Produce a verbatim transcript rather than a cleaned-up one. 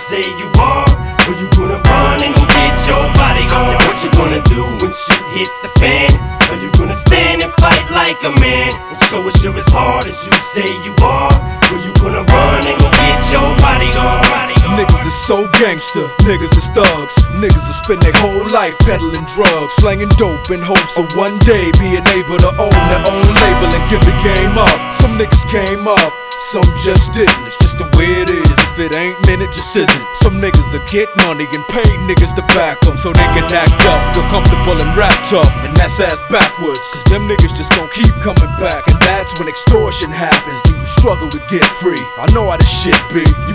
say you are? Or you gonna run and go get your bodyguard? What you gonna do when shit hits the fan? Are you gonna stand and fight like a man and show us you're as hard as you say you are? Or you gonna run and go get your bodyguard? Niggas is so gangster, niggas is thugs. Niggas will spend their whole life peddling drugs, slanging dope in hopes of one day being able to own their own label and give the game up. Some niggas came up, some just didn't. It's just the way it is. If it ain't meant, it just isn't. Some niggas will get money and pay niggas to back them so they can act up, feel comfortable and rap tough, and that's ass backwards. Cause them niggas just gon' keep coming back, and that's when extortion happens and you struggle to get free. I know how this shit be. You